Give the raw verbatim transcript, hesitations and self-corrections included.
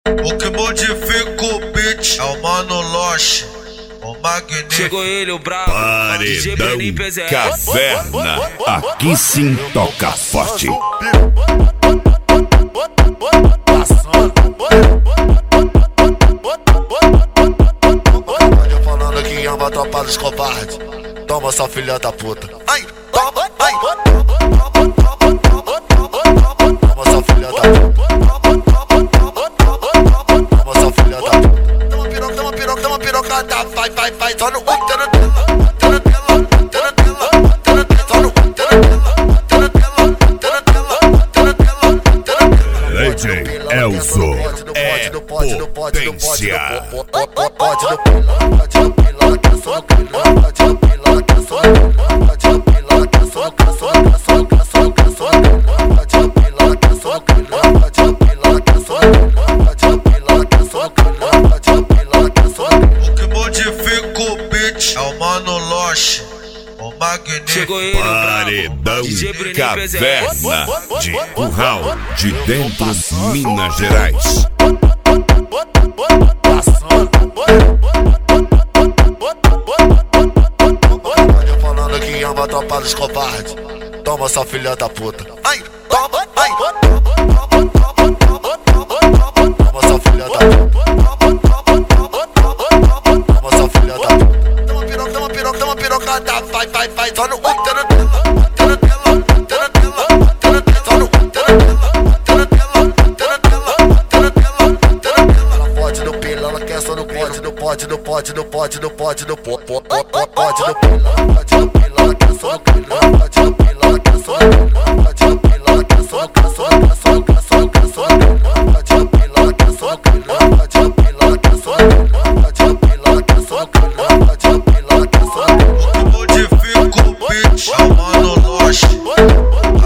O que modifica o beat é o Mano Loche, o magnífico. Chegou ele, o brabo, D J Breninho P Z S. Caverna, aqui sim toca forte. Falando que ama a tropa dos covardes. Toma, sua filha da puta. Ai, toma, ai. Toma, sua filha da puta. Toma, sua filha da puta. Toma piroca, toma piroca, toma pirocada. Vai, vai, vai, só no ui, tena tela, tena tela, tena tela, tena tela, só no ui, tena tela, tena tela, tena tela, tena tela, tena tela. D J Elzo é potência. Pode no pilão, pode no pilão, que eu sou no pilão, pode no pilão, que eu sou no pilão, pode no pilão, que eu sou no pilão, que eu sou no pilão, que eu sou no pilão, pode no pilão, que eu sou no pilão, pode no pilão, que eu sou no pilão, pode no pilão, que eu sou no pilão, pode no pilão, que eu sou no pilão. O que modifica o beat é o Mano Loche, o magnífico. Chegou ele, o Paredão brabo, D J Breninho P Z S. Caverna de Curral de Dentro, Minas Gerais. Falando que ama a tropa dos covardes. Toma, sua filha da puta. Ai, toma, ai. Toma, sua filha da puta. Toma, sua filha da puta. Toma piroca, toma piroca, toma pirocada. Vai, vai, vai, só no ui, tena tela, tena tela, tena tela, tena tela, só no ui, tena tela, tena tela, tena tela, tena tela, tena tela. Ela pode no pilão, ela quer só no pode, no pode, no pode, no pode, no pode, no pode, pode no pilão, pode no pilão, ela quer só no pilão, pode no pilão, ela quer só no pilão, pode no pilão, ela quer só no pilão, só no só no só no só no pilão, pode no pilão, ela quer só no pilão, pode no pilão, ela quer só no pilão, pode no pilão, ela quer só no pilão, pode no pilão, ela quer só no pilão. O que modifica o beat é o Mano Loche,